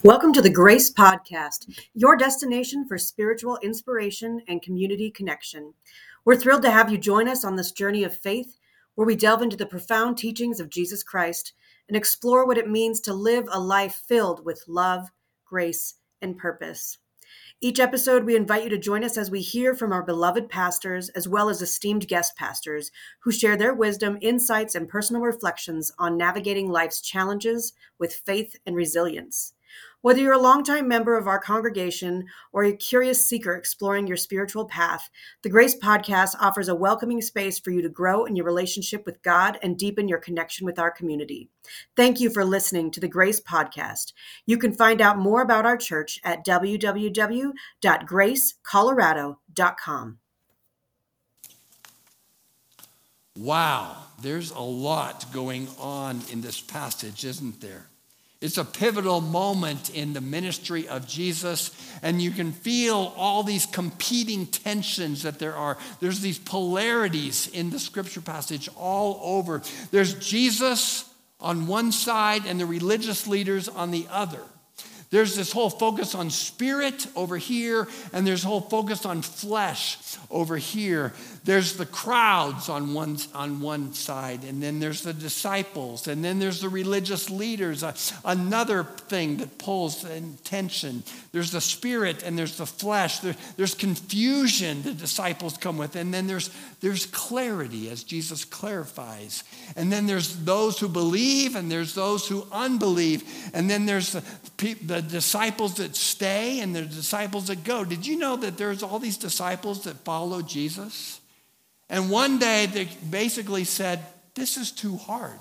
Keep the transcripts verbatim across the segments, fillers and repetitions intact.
Welcome to the Grace Podcast, your destination for spiritual inspiration and community connection. We're thrilled to have you join us on this journey of faith, where we delve into the profound teachings of Jesus Christ and explore what it means to live a life filled with love, grace, and purpose. Each episode, we invite you to join us as we hear from our beloved pastors, as well as esteemed guest pastors, who share their wisdom, insights, and personal reflections on navigating life's challenges with faith and resilience. Whether you're a longtime member of our congregation or a curious seeker exploring your spiritual path, the Grace Podcast offers a welcoming space for you to grow in your relationship with God and deepen your connection with our community. Thank you for listening to the Grace Podcast. You can find out more about our church at w w w dot grace colorado dot com. Wow, there's a lot going on in this passage, isn't there? It's a pivotal moment in the ministry of Jesus, and you can feel all these competing tensions that there are. There's these polarities in the scripture passage all over. There's Jesus on one side and the religious leaders on the other. There's this whole focus on spirit over here, and there's a whole focus on flesh over here. There's the crowds on one, on one side, and then there's the disciples, and then there's the religious leaders, uh, another thing that pulls in tension. There's the spirit and there's the flesh. There, there's confusion the disciples come with, and then there's, there's clarity as Jesus clarifies. And then there's those who believe, and there's those who unbelieve, and then there's the, the disciples that stay and the disciples that go. Did you know that there's all these disciples that follow Jesus? And one day they basically said, this is too hard.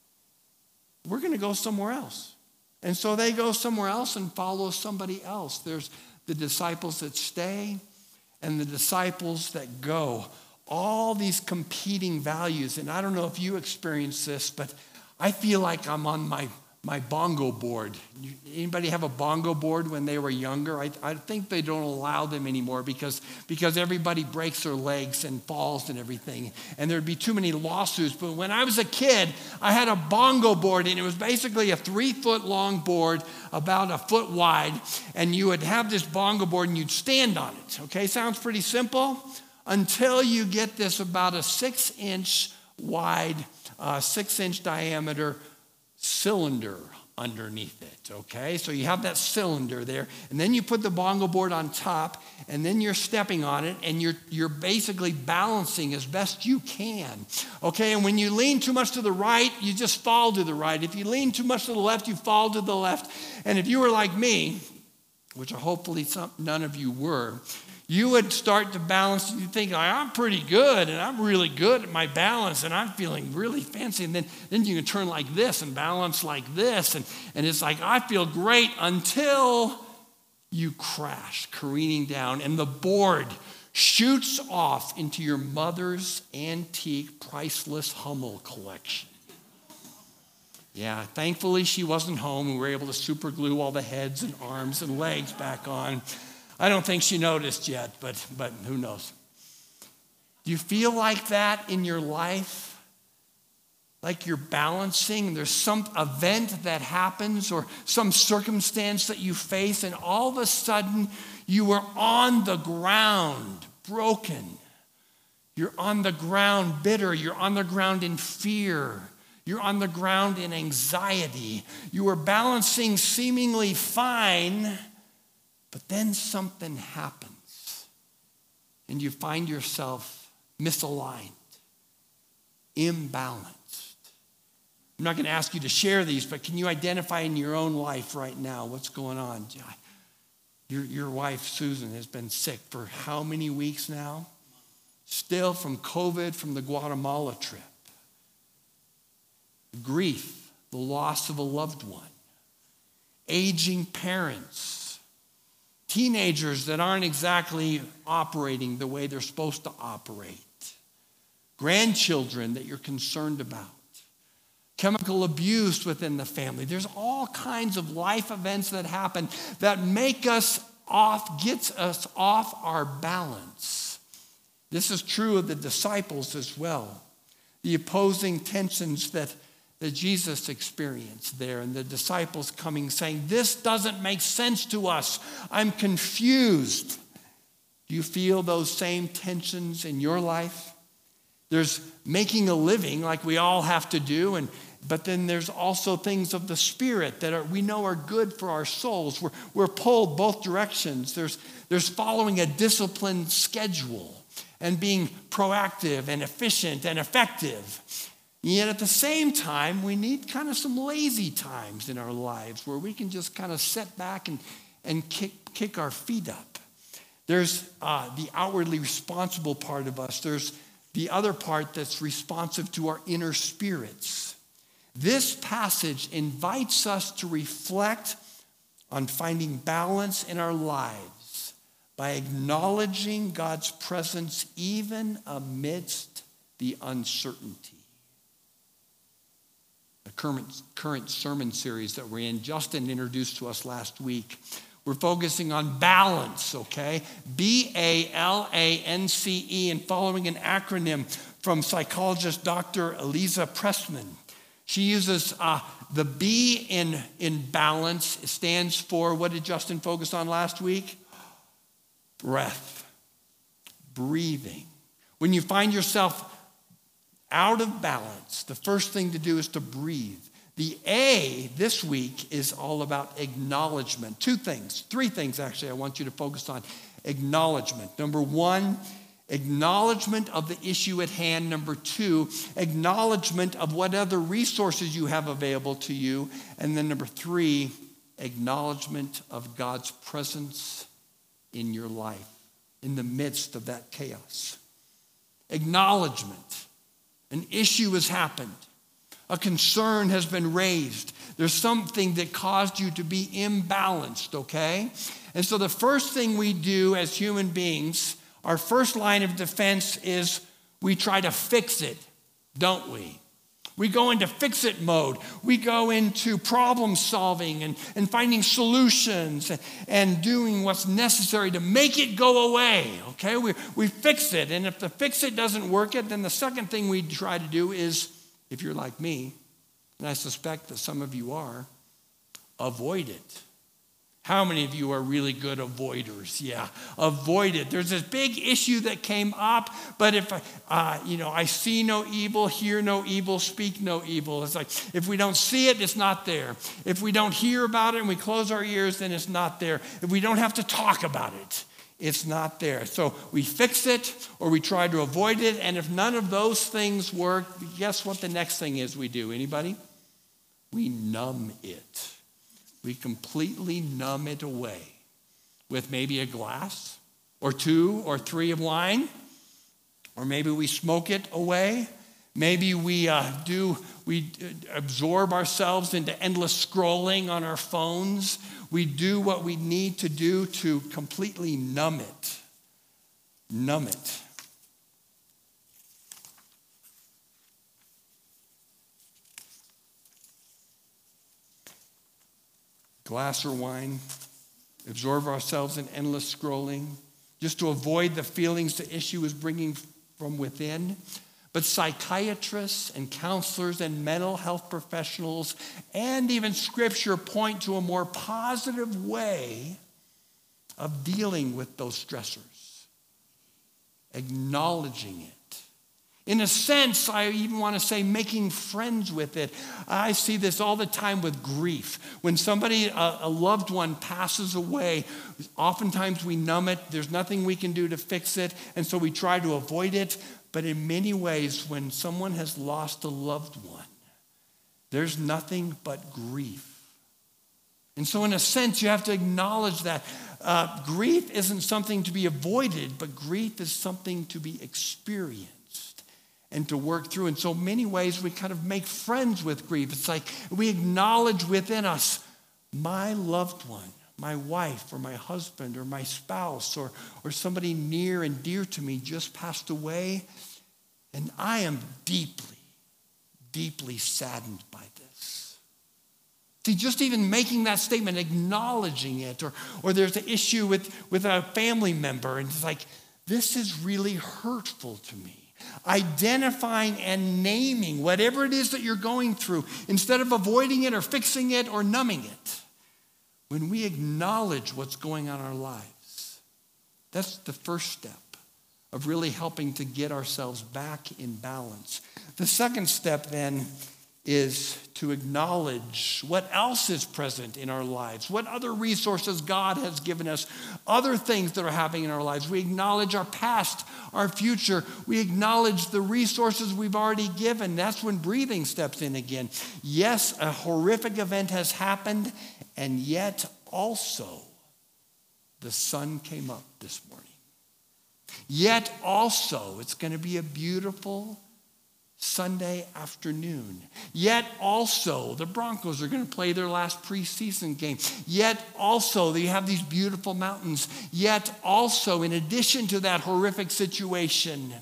We're going to go somewhere else. And so they go somewhere else and follow somebody else. There's the disciples that stay and the disciples that go. All these competing values. And I don't know if you experience this, but I feel like I'm on my My bongo board. Anybody have a bongo board when they were younger? I, I think they don't allow them anymore because, because everybody breaks their legs and falls and everything. And there'd be too many lawsuits. But when I was a kid, I had a bongo board, and it was basically a three-foot long board about a foot wide. And you would have this bongo board and you'd stand on it. Okay, sounds pretty simple until you get this about a six-inch wide, uh, six-inch diameter cylinder underneath it, okay? So you have that cylinder there, and then you put the bongo board on top, and then you're stepping on it, and you're you're basically balancing as best you can, okay? And when you lean too much to the right, you just fall to the right. If you lean too much to the left, you fall to the left. And if you were like me, which hopefully some, none of you were, you would start to balance, and you think, I'm pretty good, and I'm really good at my balance, and I'm feeling really fancy. And then, then you can turn like this and balance like this, and, and it's like, I feel great until you crash, careening down, and the board shoots off into your mother's antique, priceless Hummel collection. Yeah, thankfully she wasn't home, and we were able to super glue all the heads and arms and legs back on. I don't think she noticed yet, but, but who knows? Do you feel like that in your life? Like you're balancing, there's some event that happens or some circumstance that you face, and all of a sudden you are on the ground, broken. You're on the ground bitter. You're on the ground in fear. You're on the ground in anxiety. You are balancing seemingly fine, but then something happens, and you find yourself misaligned, imbalanced. I'm not going to ask you to share these, but can you identify in your own life right now what's going on? Your, your wife, Susan, has been sick for how many weeks now? Still from COVID, from the Guatemala trip. Grief, the loss of a loved one. Aging parents. Teenagers that aren't exactly operating the way they're supposed to operate. Grandchildren that you're concerned about. Chemical abuse within the family. There's all kinds of life events that happen that make us off, gets us off our balance. This is true of the disciples as well. The opposing tensions that that Jesus experienced there, and the disciples coming saying, this doesn't make sense to us. I'm confused. Do you feel those same tensions in your life? There's making a living like we all have to do, and but then there's also things of the Spirit that are, we know are good for our souls. We're, we're pulled both directions. There's, there's following a disciplined schedule and being proactive and efficient and effective. Yet at the same time, we need kind of some lazy times in our lives where we can just kind of sit back and, and kick, kick our feet up. There's uh, the outwardly responsible part of us. There's the other part that's responsive to our inner spirits. This passage invites us to reflect on finding balance in our lives by acknowledging God's presence even amidst the uncertainty. The current, current sermon series that we're in, Justin introduced to us last week. We're focusing on balance, okay? B A L A N C E, and following an acronym from psychologist Doctor Eliza Pressman. She uses uh, the B in, in balance. It stands for, what did Justin focus on last week? Breath, breathing. When you find yourself out of balance, the first thing to do is to breathe. The A this week is all about acknowledgement. Two things, three things actually I want you to focus on. Acknowledgement. Number one, acknowledgement of the issue at hand. Number two, acknowledgement of what other resources you have available to you. And then number three, acknowledgement of God's presence in your life, in the midst of that chaos. Acknowledgement. An issue has happened. A concern has been raised. There's something that caused you to be imbalanced, okay? And so the first thing we do as human beings, our first line of defense is we try to fix it, don't we? We go into fix-it mode. We go into problem solving and, and finding solutions and, and doing what's necessary to make it go away, okay? We, we fix it, and if the fix-it doesn't work it, then the second thing we try to do is, if you're like me, and I suspect that some of you are, avoid it. How many of you are really good avoiders? Yeah, avoid it. There's this big issue that came up, but if I, uh, you know, I see no evil, hear no evil, speak no evil. It's like, if we don't see it, it's not there. If we don't hear about it and we close our ears, then it's not there. If we don't have to talk about it, it's not there. So we fix it or we try to avoid it, and if none of those things work, guess what the next thing is we do? Anybody? We numb it. We completely numb it away with maybe a glass or two or three of wine, or maybe we smoke it away. Maybe we uh, do, we absorb ourselves into endless scrolling on our phones. We do what we need to do to completely numb it. Numb it. Glass or wine, absorb ourselves in endless scrolling, just to avoid the feelings the issue is bringing from within. But psychiatrists and counselors and mental health professionals and even Scripture point to a more positive way of dealing with those stressors, acknowledging it. In a sense, I even want to say making friends with it. I see this all the time with grief. When somebody, a, a loved one passes away, oftentimes we numb it. There's nothing we can do to fix it, and so we try to avoid it. But in many ways, when someone has lost a loved one, there's nothing but grief. And so in a sense, you have to acknowledge that uh, grief isn't something to be avoided, but grief is something to be experienced and to work through. In so many ways, we kind of make friends with grief. It's like we acknowledge within us, my loved one, my wife or my husband or my spouse or, or somebody near and dear to me just passed away, and I am deeply, deeply saddened by this. See, just even making that statement, acknowledging it, or, or there's an issue with, with a family member, and it's like, this is really hurtful to me. Identifying and naming whatever it is that you're going through instead of avoiding it or fixing it or numbing it. When we acknowledge what's going on in our lives, that's the first step of really helping to get ourselves back in balance. The second step then is to acknowledge what else is present in our lives, what other resources God has given us, other things that are happening in our lives. We acknowledge our past, our future. We acknowledge the resources we've already given. That's when breathing steps in again. Yes, a horrific event has happened, and yet also the sun came up this morning. Yet also it's going to be a beautiful Sunday afternoon. Yet also, the Broncos are going to play their last preseason game. Yet also, you have these beautiful mountains. Yet also, in addition to that horrific situation,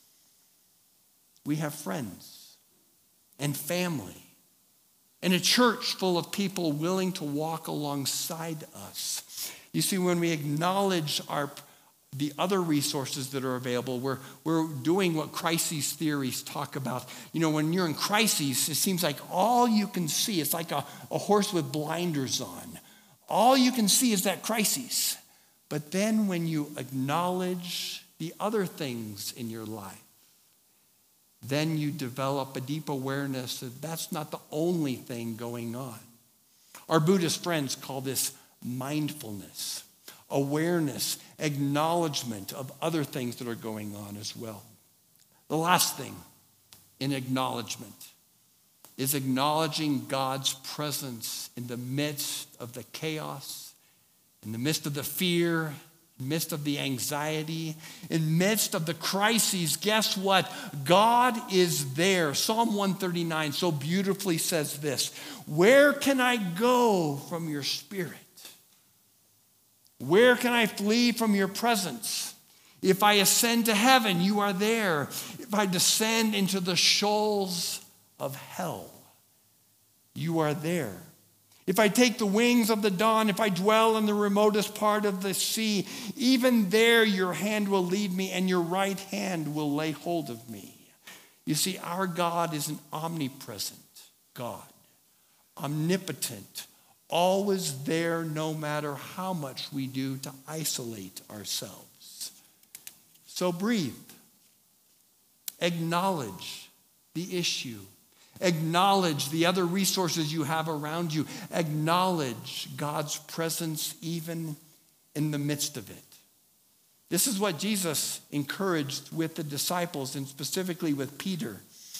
we have friends and family and a church full of people willing to walk alongside us. You see, when we acknowledge our the other resources that are available, we're, we're doing what crises theories talk about. You know, when you're in crises, it seems like all you can see, it's like a, a horse with blinders on. All you can see is that crisis. But then when you acknowledge the other things in your life, then you develop a deep awareness that that's not the only thing going on. Our Buddhist friends call this mindfulness. Awareness, acknowledgement of other things that are going on as well. The last thing in acknowledgement is acknowledging God's presence in the midst of the chaos, in the midst of the fear, in the midst of the anxiety, in the midst of the crises. Guess what? God is there. Psalm one thirty-nine so beautifully says this: "Where can I go from your spirit? Where can I flee from your presence? If I ascend to heaven, you are there. If I descend into the shoals of hell, you are there. If I take the wings of the dawn, if I dwell in the remotest part of the sea, even there your hand will lead me and your right hand will lay hold of me." You see, our God is an omnipresent God, omnipotent, always there no matter how much we do to isolate ourselves. So breathe. Acknowledge the issue. Acknowledge the other resources you have around you. Acknowledge God's presence even in the midst of it. This is what Jesus encouraged with the disciples and specifically with Peter.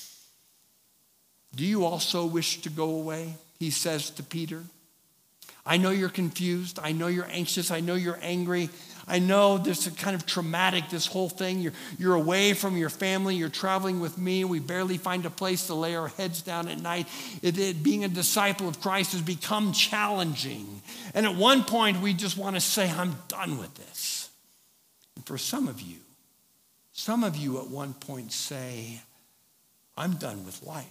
"Do you also wish to go away?" he says to Peter. "I know you're confused. I know you're anxious. I know you're angry. I know this is kind of traumatic, this whole thing. You're, you're away from your family. You're traveling with me. We barely find a place to lay our heads down at night. It, it, being a disciple of Christ has become challenging. And at one point, we just want to say, I'm done with this." And for some of you, some of you at one point say, I'm done with life.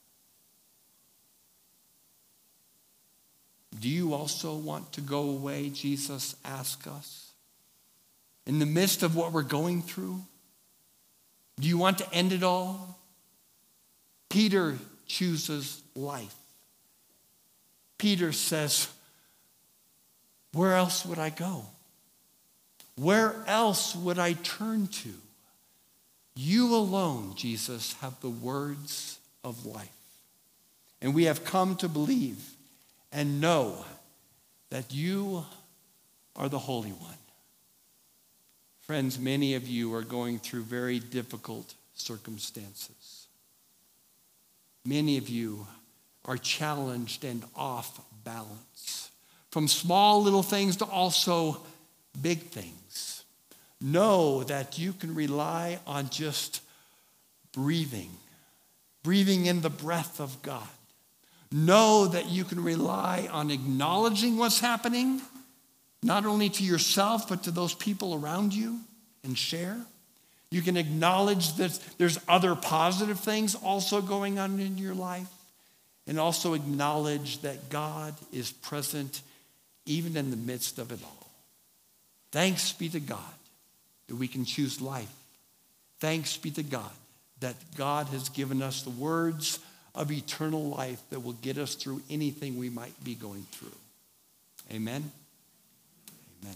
Do you also want to go away, Jesus asks us? In the midst of what we're going through? Do you want to end it all? Peter chooses life. Peter says, where else would I go? Where else would I turn to? You alone, Jesus, have the words of life. And we have come to believe and know that you are the Holy One. Friends, many of you are going through very difficult circumstances. Many of you are challenged and off balance. From small little things to also big things. Know that you can rely on just breathing. Breathing in the breath of God. Know that you can rely on acknowledging what's happening, not only to yourself, but to those people around you, and share. You can acknowledge that there's other positive things also going on in your life, and also acknowledge that God is present even in the midst of it all. Thanks be to God that we can choose life. Thanks be to God that God has given us the words of eternal life that will get us through anything we might be going through. Amen. Amen.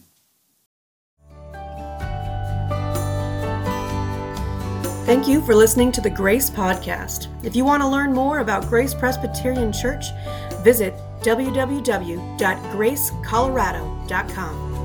Thank you for listening to the Grace Podcast. If you want to learn more about Grace Presbyterian Church, visit w w w dot grace colorado dot com.